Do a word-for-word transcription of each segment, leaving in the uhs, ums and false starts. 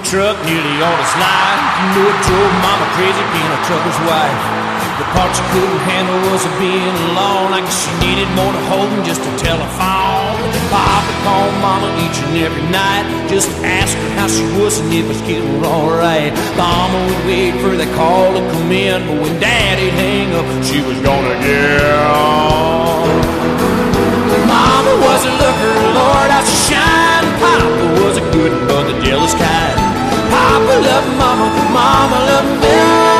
truck nearly all his life. You know it drove Mama crazy being a trucker's wife. The part she couldn't handle was being alone. Like she needed more to hold than just a telephone. Papa called Mama each and every night, just to ask her how she was and if it was getting alright. Mama would wait for the call to come in, but when Daddy'd hang up, she was gonna get. Mama was a looker, Lord, how she shined. Papa was a good but the jealous kind. Papa loved Mama, Mama loved me.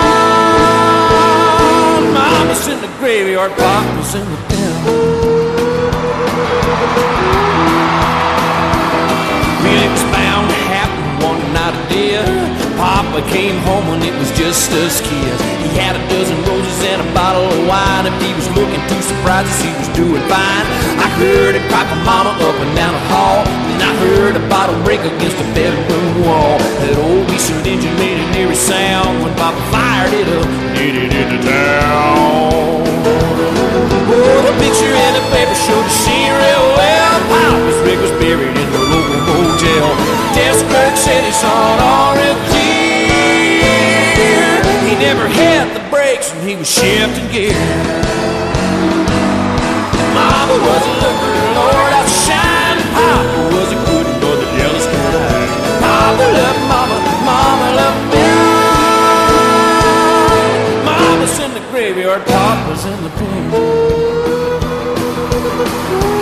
Mama's in the graveyard, Papa's in the pen. Well, it was bound to happen one night a day. Papa came home when it was just us kids. He had a dozen roses and a bottle of wine. If he was looking too surprised, he was doing fine. I heard him cry for Mama up and down the hall. Then I heard a bottle break against the bedroom wall. That old diesel engine made an eerie sound when Papa fired it up and hit it into town. Oh, the picture in the paper showed the scene real well. Papa's rig was buried in the local motel. Death clerk said he saw it all real clear. He never had the brakes and he was shifting gear. Mama was a looker, Lord, how she shined. Papa was a good but the jealous kind. Papa loved Mama, Mama loved me. Mama's in the graveyard, Papa's in the pen.